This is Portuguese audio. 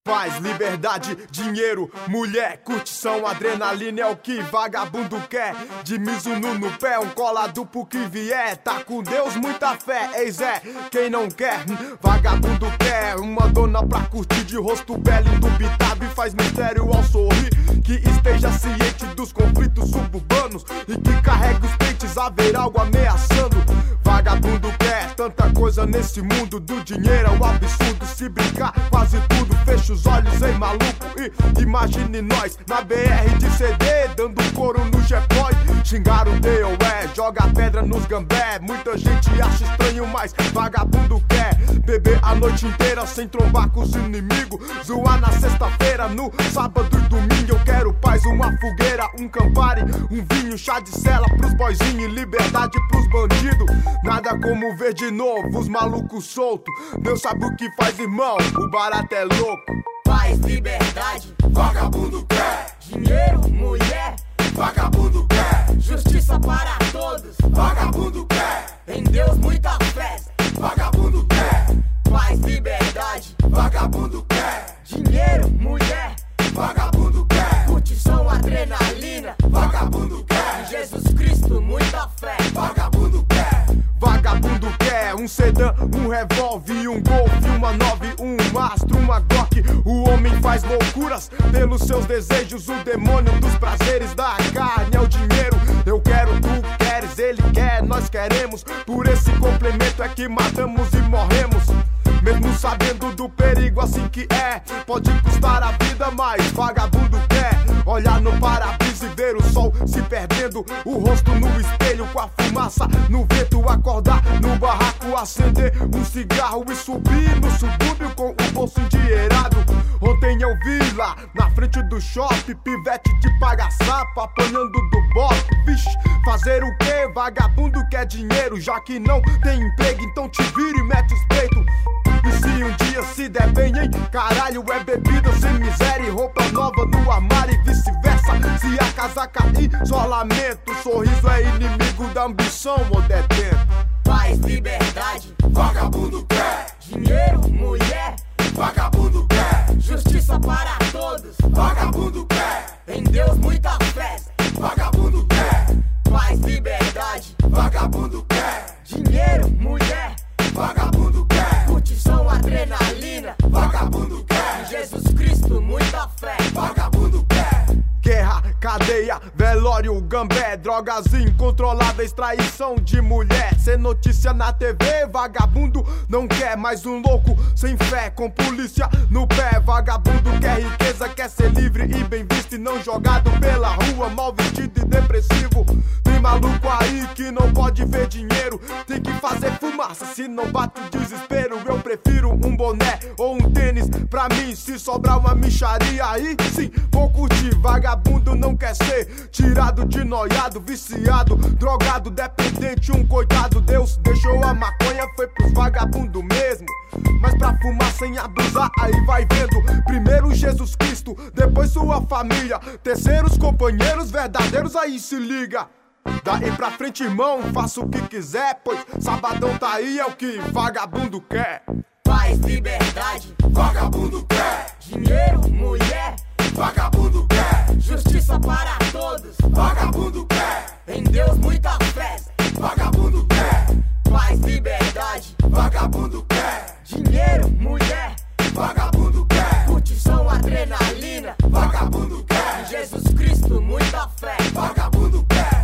Paz, liberdade, dinheiro, mulher, curtição, adrenalina é o que vagabundo quer. De Mizuno no pé, um colado pro que vier. Tá com Deus, muita fé, eis é quem não quer. Vagabundo quer uma dona pra curtir de rosto belo, indubitável e faz mistério ao sorrir. Que esteja ciente dos conflitos suburbanos e que carregue os pentes a ver algo ameaçando. Vagabundo quer tanta coisa nesse mundo do dinheiro, é um absurdo. Se brincar quase tudo, fecha os olhos, hein, maluco, e imagine nós na BR de CD, dando couro no G-Boy. Xingar o DOE, joga pedra nos gambé. Muita gente acha estranho, mas vagabundo quer beber a noite inteira sem trombar com os inimigos. Zoar na sexta-feira, no sábado e domingo. Eu quero paz, uma fogueira, um Campari, um vinho, chá de cela pros boizinhos, liberdade pros bandidos. Nada como ver de novo os malucos soltos. Deus sabe o que faz, irmão, o barato é louco. Paz, liberdade, Vagabundo quer dinheiro, mulher, vagabundo quer justiça para todos, vagabundo quer em Deus muita fé. vagabundo quer Paz, liberdade, vagabundo quer dinheiro, mulher, vagabundo quer curtição, adrenalina, vagabundo quer Jesus Cristo, muita fé. vagabundo quer vagabundo quer um sedã, um revólver, um Golf, uma 9, um Astro, uma Glock. O homem faz loucuras pelos seus desejos. O demônio dos prazeres da carne é o dinheiro. Eu quero, tu queres, ele quer, nós queremos. Por esse complemento é que matamos e morremos. Mesmo sabendo do perigo assim que é, pode custar a vida, mas vagabundo quer olhar no para-brisa e ver o sol se perdendo. O rosto no espelho com a fumaça no vento. Acordar no barraco, acender um cigarro e subir no subúrbio com o bolso endinheirado. Ontem eu vi lá na frente do shopping pivete de paga-sapo apanhando do bote. Vixe, fazer o quê? Vagabundo quer dinheiro, já que não tem emprego, então te vira e mete os peitos. E se um dia se der bem, hein? Caralho, é bebida sem miséria e roupa nova no armário e vice-versa. Se a casa cair, só lamento. Sorriso é inimigo da ambição, ou detento. Paz, liberdade, Vagabundo quer, dinheiro, mulher, vagabundo quer, justiça para todos, vagabundo quer, em Deus muita fé. vagabundo quer, Paz, liberdade, vagabundo quer, dinheiro, mulher, vagabundo quer, curtição, adrenalina, vagabundo quer, Jesus Cristo, muita fé. vagabundo quer. Guerra, cadeia, velório, gambé, drogas incontroláveis, traição de mulher. Sem notícia na TV, vagabundo não quer mais um louco sem fé, com polícia no pé. Vagabundo quer riqueza, quer ser livre e bem visto e não jogado pela rua, mal vestido e depressivo. Tem maluco aí que não pode ver dinheiro, tem que fazer fumaça, se não bate o desespero. Eu prefiro um boné ou um tênis pra mim, se sobrar uma micharia aí sim, vou curtir. Vagabundo não quer ser tirado de noiado, viciado, drogado, dependente, um coitado. Deus deixou a maconha, foi pros vagabundo mesmo. Mas pra fumar sem abusar, aí vai vendo. Primeiro Jesus Cristo, depois sua família, terceiros companheiros verdadeiros, aí se liga. Daí pra frente, irmão, faça o que quiser, pois sabadão tá aí, é o que vagabundo quer. Paz, liberdade, Vagabundo quer, dinheiro, mulher, vagabundo quer, justiça para todos, vagabundo quer, em Deus muita fé. vagabundo quer, Paz, liberdade, vagabundo quer, dinheiro, mulher, vagabundo quer, curtição, adrenalina, vagabundo quer, Jesus Cristo, muita fé. vagabundo quer.